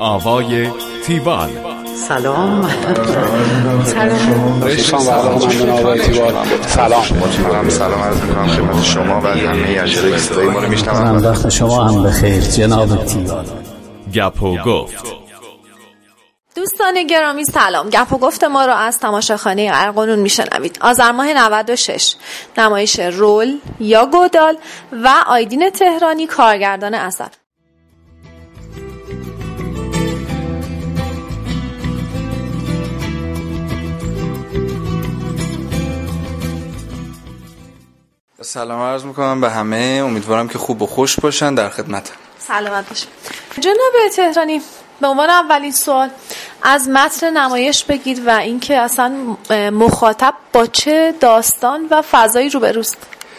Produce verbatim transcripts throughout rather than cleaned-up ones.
آوای تیوال. سلام. سلام. سلام. سلام. سلام عرض می‌کنم خدمت شما و همه اجرای صدای ما رو میشنوم. وقت شما هم بخیر جناب تیوال. گپ و گفت. دوستان گرامی سلام. گپ و گفت ما رو از تماشاخانه ارغنون میشنوید. آذر ماه نود و شش نمایش رول یا گودال و آیدین تهرانی کارگردان اثر. سلام عرض میکنم به همه، امیدوارم که خوب و خوش باشن، در خدمتم. سلامت باشید. جناب تهرانی، به عنوان اولین سوال از متن نمایش بگید و اینکه اصلا مخاطب با چه داستان و فضایی روبروست.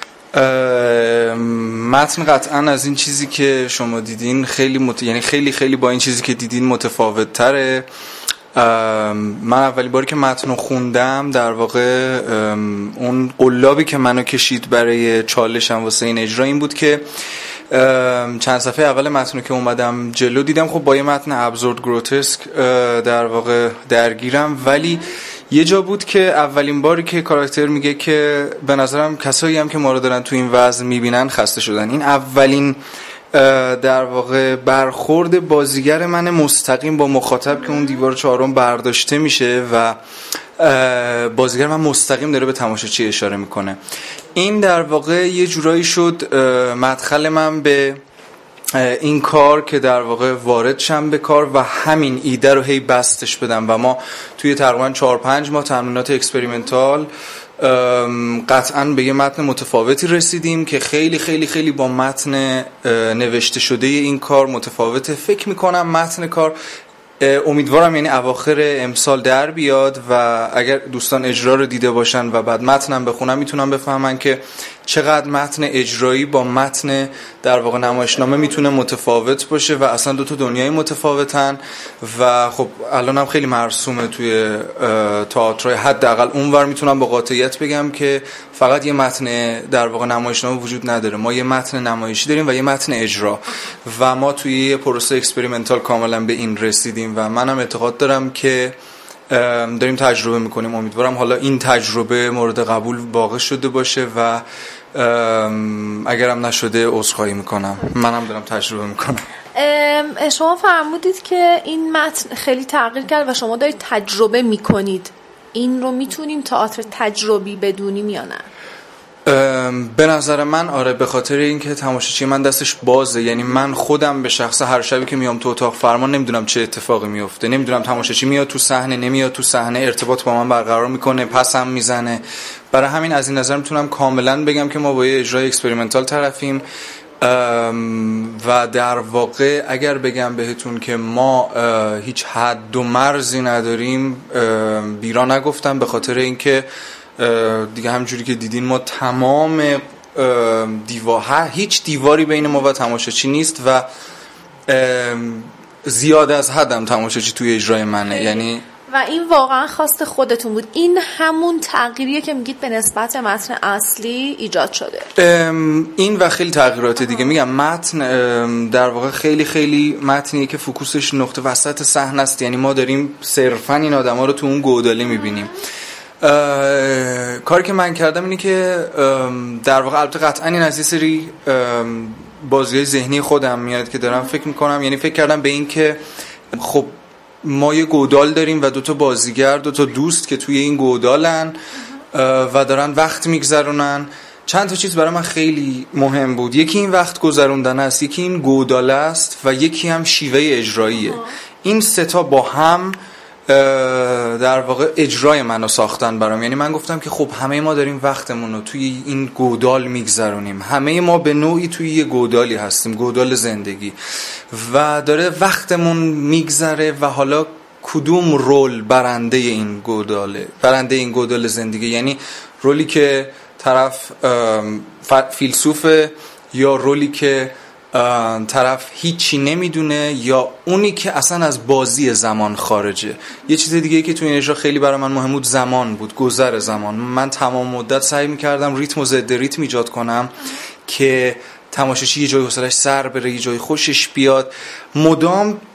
متن قطعا از این چیزی که شما دیدین خیلی مت... یعنی خیلی خیلی با این چیزی که دیدین متفاوت تره. من اولین باری که متن رو خوندم، در واقع اون قلابی که منو کشید برای چالشم واسه این اجرا این بود که چند صفحه اول متن رو که اومدم جلو دیدم خب با یه متن ابزورد گروتسک در واقع درگیرم، ولی یه جا بود که اولین باری که کاراکتر میگه که به نظرم کسایی هم که ما رو دارن تو این وضع میبینن خسته شدن. این اولین در واقع برخورد بازیگر من مستقیم با مخاطب که اون دیوار چهارم برداشته میشه و بازیگر من مستقیم داره به تماشاچی اشاره میکنه. این در واقع یه جورایی شد مدخل من به این کار که در واقع وارد شم به کار و همین ایده رو هی بستش بدم و ما توی تقریبا چهار پنج ماه تمرینات اکسپریمنتال قطعاً به یه متن متفاوتی رسیدیم که خیلی خیلی خیلی با متن نوشته شده این کار متفاوته. فکر میکنم متن کار امیدوارم یعنی اواخر امسال در بیاد و اگر دوستان اجرا رو دیده باشن و بعد متنم بخونن میتونن بفهمن که چقدر متن اجرایی با متن در واقع نمایشنامه میتونه متفاوت باشه و اصلا دو تا دنیای متفاوتن و خب الان هم خیلی مرسومه توی تئاتر. حداقل اونور میتونم با قاطعیت بگم که فقط یه متن در واقع نمایشنامه وجود نداره، ما یه متن نمایشی داریم و یه متن اجرا و ما توی یه پروسه اکسپریمنتال کاملا به این رسیدیم و منم اعتقاد دارم که داریم تجربه میکنیم. امیدوارم حالا این تجربه مورد قبول واقع شده باشه و اگرم نشده عذرخواهی میکنم. منم دارم تجربه میکنم. شما فرمودید که این متن خیلی تغییر کرد و شما دارید تجربه میکنید. این رو میتونیم تئاتر تجربی بدونیم یا نه؟ به نظر من آره، به خاطر اینکه تماشاچی من دستش بازه. یعنی من خودم به شخص هر شبی که میام تو اتاق فرمان نمیدونم چه اتفاقی میفته، نمیدونم تماشاچی میاد تو صحنه نمیاد تو صحنه، ارتباط با من برقرار میکنه پسم میزنه. برای همین از این نظر میتونم کاملا بگم که ما با یه اجرای اکسپریمنتال طرفیم و در واقع اگر بگم بهتون که ما هیچ حد و مرزی نداریم بیرا نگفتم، به خاطر اینکه دیگه همجوری که دیدین ما تمام دیوار، هیچ دیواری بین ما و تماشاچی نیست و زیاده از حدم تماشاچی توی اجرای منه. یعنی و این واقعا خواست خودتون بود؟ این همون تغییریه که میگید به نسبت متن اصلی ایجاد شده؟ این و خیلی تغییرات دیگه. میگم متن در واقع خیلی خیلی متنیه که فوکوسش نقطه وسط صحنه است. یعنی ما داریم صرفا این آدما رو تو اون گوداله میبینیم. کاری که من کردم اینه که در واقع البته قطعا این از یه سری بازی‌های ذهنی خودم میاد که دارم فکر میکنم. یعنی فکر کردم به این که خب ما یه گودال داریم و دوتا بازیگر، دوتا دوست که توی این گودالن و دارن وقت میگذرونن. چند تا چیز برای من خیلی مهم بود. یکی این وقت گذروندن است، یکی این گوداله است و یکی هم شیوه اجراییه. این سه تا با هم در واقع اجرای منو ساختن برام. یعنی من گفتم که خب همه ما داریم وقتمون رو توی این گودال میگذرونیم، همه ما به نوعی توی یه گودالی هستیم، گودال زندگی، و داره وقتمون میگذره و حالا کدوم رول برنده این گوداله، برنده این گودال زندگی؟ یعنی رولی که طرف فیلسوفه یا رولی که طرف هیچی نمیدونه یا اونی که اصلا از بازی زمان خارجه. یه چیز دیگه که تو این اجرا خیلی برای من مهم بود زمان بود، گذر زمان. من تمام مدت سعی میکردم ریتم و ضد ریتم ایجاد کنم که تماشاچی یه جای حوصله‌اش سر بره، یه جای خوشش بیاد. مدام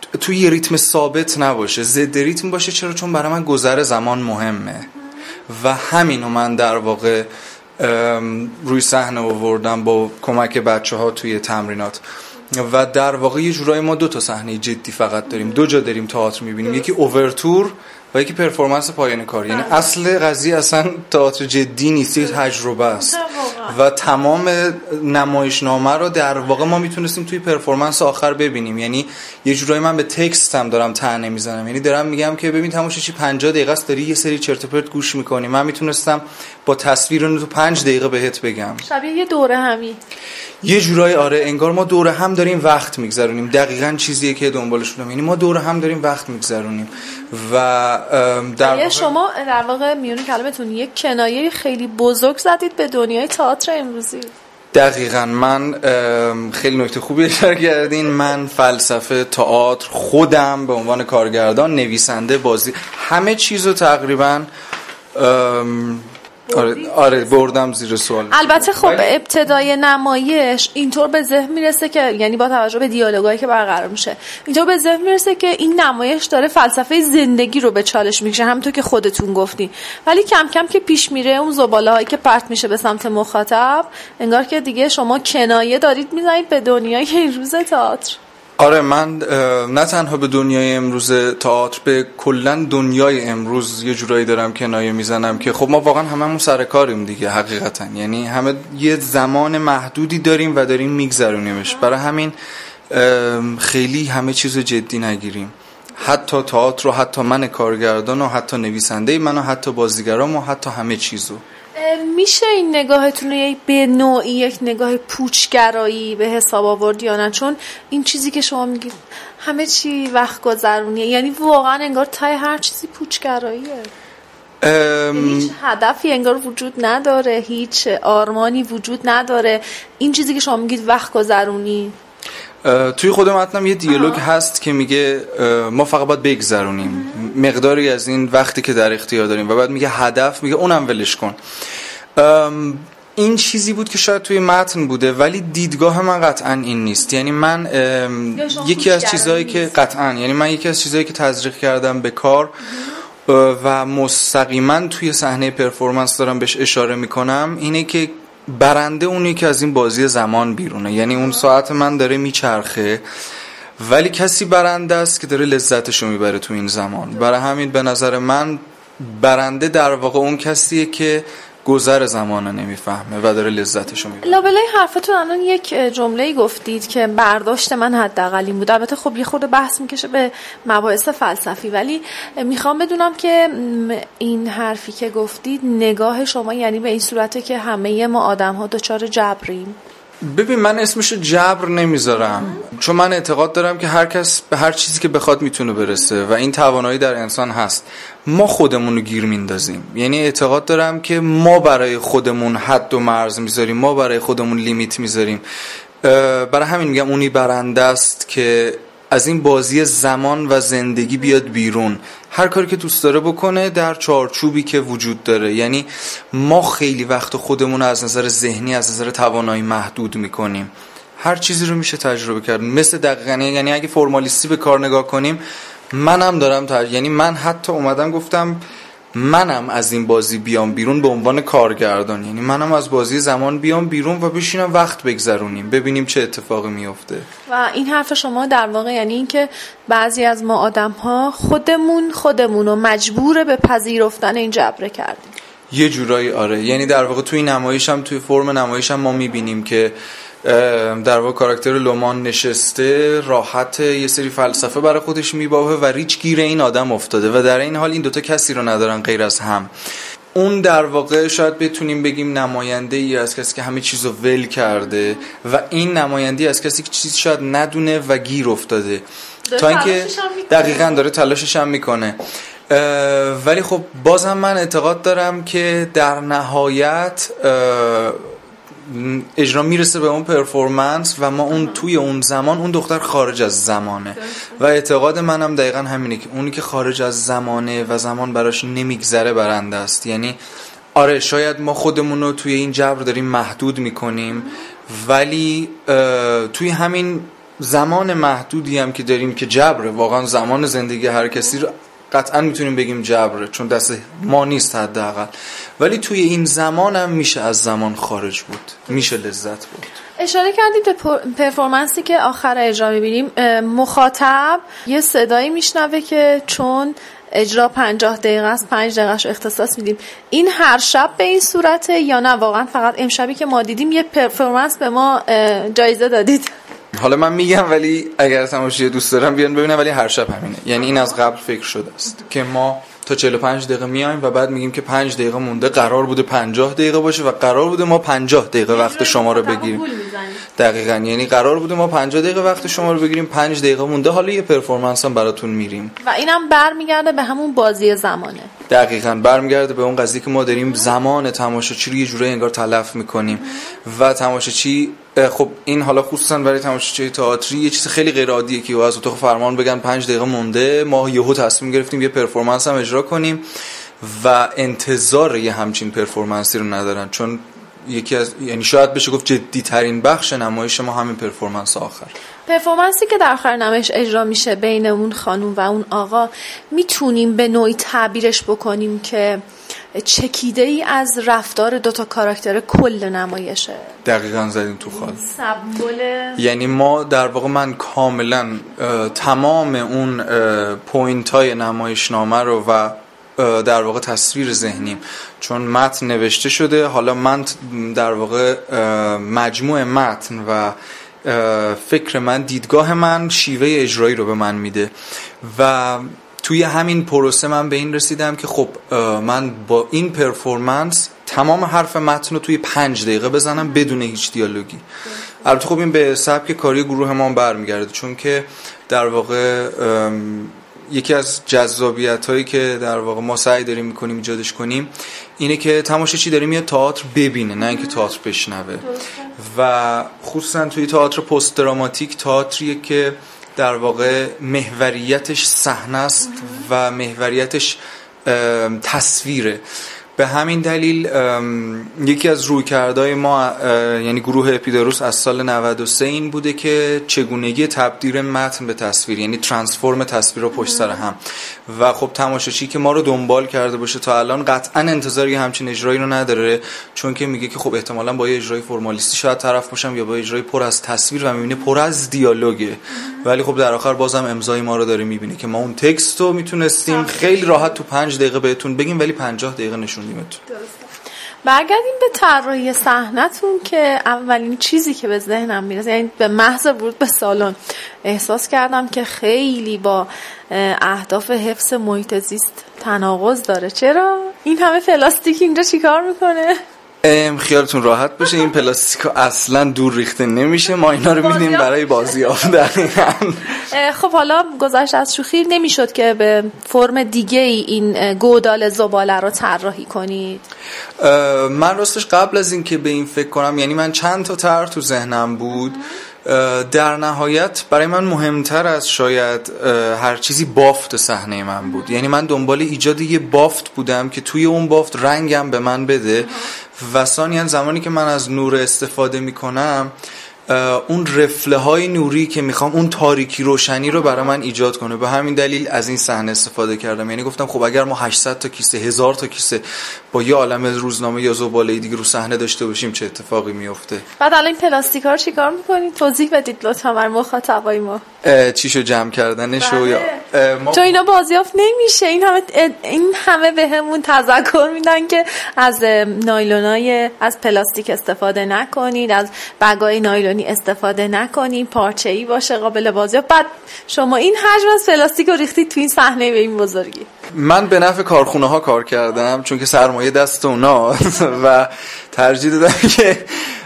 توی یه ریتم ثابت نباشه، ضد ریتم باشه. چرا؟ چون برای من گذر زمان مهمه و همینو من در واقع روی صحنه آوردم با کمک بچه‌ها توی تمرینات. و در واقع یه جورایی ما دو تا صحنه جدی فقط داریم، دو جا داریم تئاتر می‌بینیم، یکی اوورتور و یکی پرفورمنس پایان کار. یعنی اصل قضیه اصلا تئاتر جدی نیست، یه تجربه است و تمام نمایشنامه رو در واقع ما میتونستیم توی پرفورمنس آخر ببینیم. یعنی یه جورایی من به تکستم دارم طعنه میزنم، یعنی دارم میگم که ببین تماشاچی پنجاه دقیقه است داری یه سری چرت و پرت گوش میکنی، من میتونستم با تصویر اون تو پنج دقیقه بهت بگم. شبیه یه دوره همی یه جورایی آره، انگار ما دوره هم داریم وقت میگذرونیم. دقیقاً چیزیه که دنبالش بودم، یعنی ما دوره هم داریم وقت میگذرونیم. و در واقع شما در واقع میون کلمتون یک کنایه خیلی بزرگ زدید به دنیای تئاتر امروزی. دقیقاً من خیلی نکته خوبی اشاره کردین. من فلسفه تئاتر خودم به عنوان کارگردان، نویسنده، بازی، همه چیزو تقریباً آره آره بردم زیر سوال. البته خب ابتدای نمایش اینطور به ذهن میرسه که، یعنی با توجه به دیالوگایی که برقرار میشه، اینطور به ذهن میرسه که این نمایش داره فلسفه زندگی رو به چالش میکشه، همونطور که خودتون گفتین. ولی کم کم که پیش میره، اون زباله‌هایی که پرت میشه به سمت مخاطب، انگار که دیگه شما کنایه دارید میزنید به دنیای این روز تئاتر. آره من نه تنها به دنیای امروز تئاتر، به کلا دنیای امروز یه جورایی دارم کنایه میزنم که خب ما واقعا هممون سر کاریم دیگه حقیقتا. یعنی همه یه زمان محدودی داریم و داریم میگذرونیمش، برای همین خیلی همه چیزو جدی نگیریم، حتی تئاتر رو، حتی من کارگردان و حتی نویسنده من و حتی بازیگرام و حتی همه چیزو. میشه این نگاهتون رو به نوعی یک نگاه پوچگرایی به حساب آورد یا نه؟ چون این چیزی که شما میگید همه چی وقت گذرونیه، یعنی واقعا انگار تای هر چیزی پوچگراییه. ام... هیچ هدفی انگار وجود نداره، هیچ آرمانی وجود نداره. این چیزی که شما میگید وقت گذرونی، توی خود متنم یه دیالوگ هست که میگه ما فقط باید بگذرونیم مقداری از این وقتی که در اختیار داریم، و بعد میگه هدف، میگه اونم ولش کن. این چیزی بود که شاید توی متن بوده ولی دیدگاه من قطعا این نیست. یعنی من یکی از چیزایی که قطعا یعنی من یکی از چیزایی که تزریق کردم به کار و مستقیما توی صحنه پرفورمنس دارم بهش اشاره میکنم اینه که برنده اونی که از این بازی زمان بیرونه. یعنی اون ساعت من داره میچرخه ولی کسی برنده است که داره لذتشو میبره تو این زمان. برای همین به نظر من برنده در واقع اون کسیه که گذر زمانو نمیفهمه و داره لذتشو میبره. لابلای حرفتون الان یک جمله‌ای گفتید که برداشت من حداقل این بود. البته خب یه خورده بحث میکشه به مباحث فلسفی، ولی میخوام بدونم که این حرفی که گفتید نگاه شما یعنی به این صورته که همه ما آدم‌ها دچار جبریم؟ ببین من اسمشو جبر نمیذارم، چون من اعتقاد دارم که هر کس به هر چیزی که بخواد میتونه برسه و این توانایی در انسان هست. ما خودمونو گیر میندازیم. یعنی اعتقاد دارم که ما برای خودمون حد و مرز میذاریم، ما برای خودمون لیمیت میذاریم. برای همین میگم اونی برنده است که از این بازی زمان و زندگی بیاد بیرون، هر کاری که دوست داره بکنه در چارچوبی که وجود داره. یعنی ما خیلی وقت خودمون از نظر ذهنی، از نظر توانایی محدود میکنیم. هر چیزی رو میشه تجربه کرد. مثل دقیقاً یعنی اگه فرمالیستی به کار نگاه کنیم، منم دارم تج... یعنی من حتی اومدم گفتم منم از این بازی بیام بیرون به عنوان کارگردان. یعنی منم از بازی زمان بیام بیرون و بشینم وقت بگذرونیم، ببینیم چه اتفاقی میفته. و این حرف شما در واقع یعنی این که بعضی از ما آدم ها خودمون خودمونو مجبور به پذیرفتن این جبره کردیم. یه جورایی آره. یعنی در واقع توی نمایش هم، توی فرم نمایش هم ما میبینیم که در واقع کاراکتر لومان نشسته راحت یه سری فلسفه برای خودش میباوه و ریچ گیر این آدم افتاده و در این حال این دوتا کسی رو ندارن غیر از هم. اون در واقع شاید بتونیم بگیم نماینده ای از کسی که همه چیزو ول کرده و این نماینده از کسی که چیز شاید ندونه و گیر افتاده، تا اینکه دقیقاً داره تلاشش هم میکنه. ولی خب بازم من اعتقاد دارم که در نهایت اجرا میرسه به اون پرفورمنس و ما اون توی اون زمان اون دختر خارج از زمانه و اعتقاد منم دقیقاً همینه که اونی که خارج از زمانه و زمان براش نمیگذره برنده است. یعنی آره شاید ما خودمون رو توی این جبر داریم محدود میکنیم ولی توی همین زمان محدودی هم که داریم که جبره، واقعا زمان زندگی هر کسی رو قطعا میتونیم بگیم جبره، چون دست ما نیست حداقل، ولی توی این زمان هم میشه از زمان خارج بود، میشه لذت بود. اشاره کردید به پرفورمنسی که آخر اجرا میبینیم، مخاطب یه صدایی میشنوه که چون اجرا پنجاه دقیقه است پنج دقیقهش اختصاص میدیم. این هر شب به این صورته یا نه واقعا فقط امشبی که ما دیدیم یه پرفورمنس به ما جایزه دادید؟ حالا من میگم ولی اگر تماشاگر دوست دارم بیان ببینن، ولی هر شب همینه. یعنی این از قبل فکر شده است که ما تا چهل و پنج دقیقه میایم و بعد میگیم که پنج دقیقه مونده، قرار بوده پنجاه دقیقه باشه و قرار بوده ما پنجاه دقیقه وقت شما رو بگیریم. دقیقاً، یعنی قرار بوده ما پنجاه دقیقه وقت شما رو بگیریم، پنج دقیقه مونده، حالا یه پرفورمنس هم براتون میریم. و اینم برمیگرده به همون بازی زمانه. دقیقاً برمیگرده به اون قضیه که ما داریم زمان تماشاچی رو یه جوری انگار تلف میکنیم و تماشاچی، خب این حالا خصوصا برای تماشاچی تئاتری یه چیز خیلی غیر عادیه که از اتاق فرمان بگن پنج دقیقه مونده، ما یهو تصمیم گرفتیم یه پرفورمنس هم اجرا کنیم و انتظار یه همچین پرفورمنسی رو ندارن، چون یکی از، یعنی شاید بشه گفت جدی ترین بخش نمایش ما همین پرفورمنس آخر. پرفورمنسی که در آخر نمایش اجرا میشه بین اون خانم و اون آقا، میتونیم به نوعی تعبیرش بکنیم که چکیده ای از رفتار دوتا کاراکتر کل نمایشه. دقیقاً زدیم تو خال. سمبل، یعنی ما در واقع من کاملا تمام اون پوینت های نمایشنامه رو و در واقع تصویر ذهنیم، چون متن نوشته شده، حالا من در واقع مجموع متن و فکر من، دیدگاه من، شیوه اجرایی رو به من میده و توی همین پروسه من به این رسیدم که خب من با این پرفورمنس تمام حرف متن رو توی پنج دقیقه بزنم بدون هیچ دیالوگی. البته خب این به سبک کاری گروه ما برمیگرده، چون که در واقع یکی از جذابیت هایی که در واقع ما سعی داریم میکنیم ایجادش کنیم اینه که تماشاچی داره میاد تئاتر ببینه، نه اینکه تئاتر بشنوه. و خصوصا توی تئاتر پست دراماتیک، تئاتریه که در واقع محوریتش صحنه است و محوریتش تصویره. به همین دلیل یکی از رویکردهای ما، یعنی گروه اپیداروس، از سال نود و سه این بوده که چگونگی تبدیل متن به تصویر، یعنی ترانسفورم تصویر رو پشت سر هم. و خب تماشاچی که ما رو دنبال کرده باشه تا الان قطعا انتظاری همچین اجرایی رو نداره، چون که میگه که خب احتمالاً با یه اجرای فرمالیستی شاید طرف باشم یا با اجرای پر از تصویر و میبینه پر از دیالوگه. ولی خب در آخر بازم امضای ما رو داره میبینه که ما اون تکست رو میتونستیم خیلی راحت تو پنج دقیقه بهتون بگیم، ولی پنجاه دقیقه نشون برگردیم به طراحی صحنتون که اولین چیزی که به ذهنم میرسه، یعنی به محض ورود به سالن احساس کردم که خیلی با اهداف حفظ محیط زیست تناقض داره. چرا این همه پلاستیک اینجا چیکار میکنه؟ خیالتون راحت باشه، این پلاستیکا اصلا دور ریخته نمیشه، ما اینا رو میدیم برای بازیاف. دقیقاً. خب حالا گذشت از شوخی، نمیشد که به فرم دیگه ای این گودال زباله رو طراحی کنید؟ من راستش قبل از این که به این فکر کنم، یعنی من چند تا طرح تو ذهنم بود، در نهایت برای من مهمتر از شاید هر چیزی بافت صحنه من بود. یعنی من دنبال ایجاد یه بافت بودم که توی اون بافت رنگم به من بده و ثانیاً زمانی که من از نور استفاده میکنم، اون رفله های نوری که میخوام اون تاریکی روشنی رو برای من ایجاد کنه. به همین دلیل از این صحنه استفاده کردم. یعنی گفتم خب اگر ما هشتصد تا کیسه، هزار تا کیسه با یه عالم روزنامه یا زباله دیگه رو صحنه داشته باشیم چه اتفاقی میفته؟ بعد الان این پلاستیکا رو چیکار میکنید؟ توضیح بدید لطفا برای مخاطبای ما. چیشو جمع کردنشو یا ما... تو اینا بازیافت نمیشه. این همه این همه بهمون تذکر میدن که از نایلونای از پلاستیک استفاده نکنید، از بگای نایلون استفاده نکنین، پارچه‌ای باشه قابل بازیافت. بعد شما این حجم از پلاستیک رو ریختید تو این صحنه به این بزرگی. من به نفع کارخونه ها کار کردم، چون که سرمایه دست اوناست و ترجیح دادم که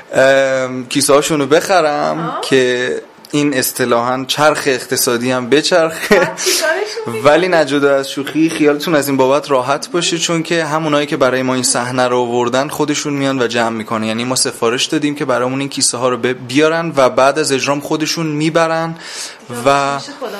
کیسه هاشون رو بخرم آه. که این اصطلاحاً چرخ اقتصادی هم بچرخه. ولی نجدا از شوخی، خیالتون از این بابت راحت باشه، چون که همونایی که برای ما این صحنه رو آوردن خودشون میان و جمع میکنن. یعنی ما سفارش دادیم که برامون این کیسه ها رو بیارن و بعد از اجرام خودشون میبرن. و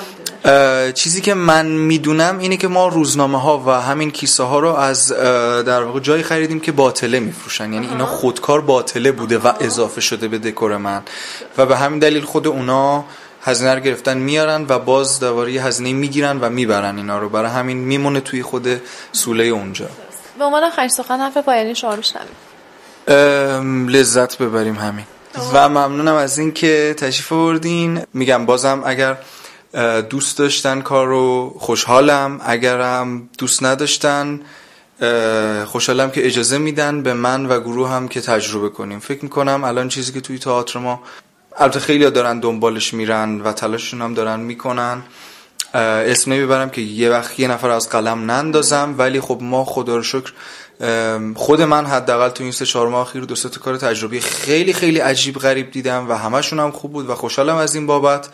چیزی که من میدونم اینه که ما روزنامه ها و همین کیسه ها رو از در واقع جایی خریدیم که باطله میفروشن. یعنی اینا خودکار باطله بوده و اضافه شده به دکور من و به همین دلیل خود اونا هزینه رو گرفتن میارن و باز دوباره هزینه میگیرن و میبرن اینا رو، برای همین میمونه توی خود سوله اونجا. به عنوان آخرین سخن حرف پایانی شما رو شنویم. لذت ببریم همین. و ممنونم از این که تشریف آوردین. میگم بازم اگر دوست داشتن کارو خوشحالم، اگرم دوست نداشتن خوشحالم که اجازه میدن به من و گروه هم که تجربه کنیم. فکر میکنم الان چیزی که توی تئاتر ما البته خیلی ها دارن دنبالش میرن و تلاششون هم دارن میکنن، اسم نمیبرم که یه وقت یه نفر از قلم نندازم، ولی خب ما خدا رو شکر خود من حداقل تو این سه چهار ماه اخیر دو سه تا کار تجربی خیلی خیلی عجیب غریب دیدم و همشون هم خوب بود و خوشحالم از این بابت.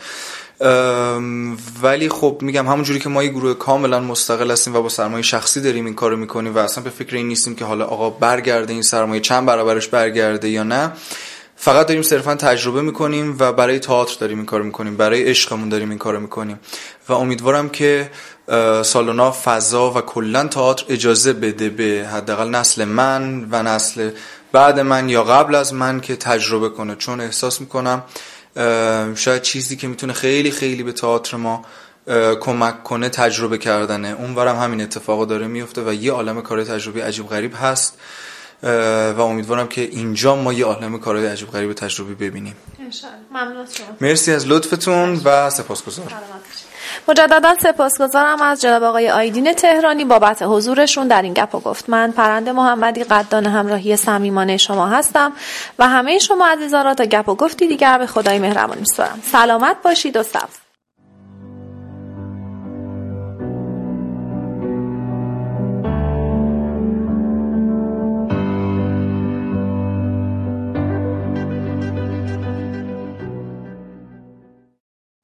ولی خب میگم همونجوری که ما یه گروه کاملا مستقل هستیم و با سرمایه شخصی داریم این کارو میکنیم و اصلا به فکر این نیستیم که حالا آقا برگرده این سرمایه چند برابرش برگرده یا نه، فقط داریم صرفا تجربه میکنیم و برای تئاتر داریم این کارو میکنیم، برای عشقمون داریم این کارو میکنیم و امیدوارم که سالونا فضا و کلا تئاتر اجازه بده به حداقل نسل من و نسل بعد من یا قبل از من که تجربه کنه، چون احساس میکنم شاید چیزی که میتونه خیلی خیلی به تئاتر ما کمک کنه تجربه کردنه. اونورم همین اتفاقا داره میفته و یه عالمه کار تجربی عجیب غریب هست و امیدوارم که اینجا ما یه عالمه کارهای عجیب غریب تجربی ببینیم. انشالله. ممنون از شما. مرسی از لطفتون و سپاسگزارم. مجددا سپاسگزارم از جناب آقای آیدین تهرانی بابت حضورشون در این گپ و گفت. من پرنده محمدی قدردان همراهی صمیمانه شما هستم و همه شما عزیزان را تا گپ و گفتی دیگر به خدای مهربان میسپارم. سلامت باشید و صبر.